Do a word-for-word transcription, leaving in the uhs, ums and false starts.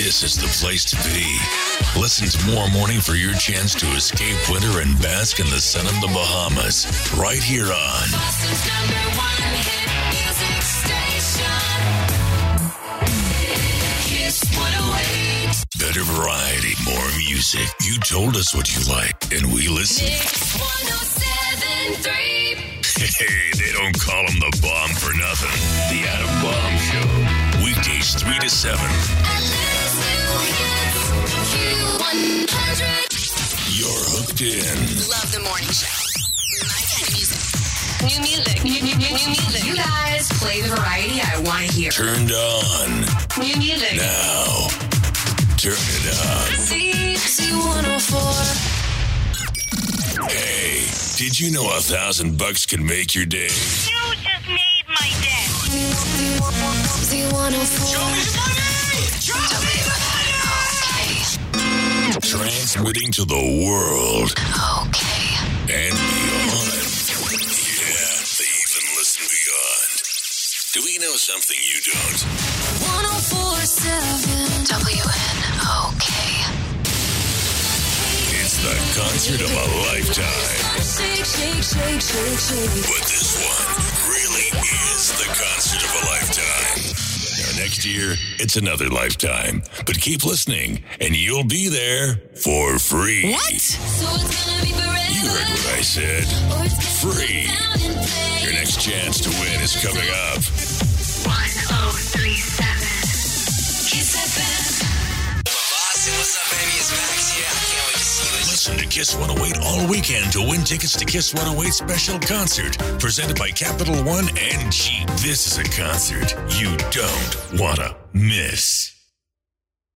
this is the place to be. Listen tomorrow morning for your chance to escape winter and bask in the sun of the Bahamas. Right here on Boston's number one hit music station. Kiss one oh eight. Better variety, more music. You told us what you like, and we listened. Mix one oh seven point three. Hey, they don't call him the bomb for nothing. The Adam Bomb Show. Weekdays three to seven. Atlanta's new hits. Q one hundred. You're hooked in. Love the morning show. My kind of music. New music. New, new, new, new music. You guys play the variety I want to hear. Turned on. New music. Now, turn it up. C C one oh four. Hey, did you know a thousand bucks can make your day? You just made my day. C one oh four. Show me the money! Show me the money! Transmitting to the world Okay. and beyond. Yeah, they even listen beyond. Do we know something you don't? one oh four point seven W N O K. It's the concert of a lifetime. Shake, shake, shake, shake, shake. But this one really is the concert of a lifetime. Now, next year, it's another lifetime. But keep listening, and you'll be there for free. What? So it's gonna be forever. You heard what I said. Or it's gonna Free. be down in flames. Your next chance to win is coming up. one oh three seven. Kiss F M. Boston, what's up, baby? It's Max here. I can't wait to see you. Listen to Kiss one oh eight all weekend to win tickets to Kiss one oh eight special concert presented by Capital One and Jeep. This is a concert you don't want to miss.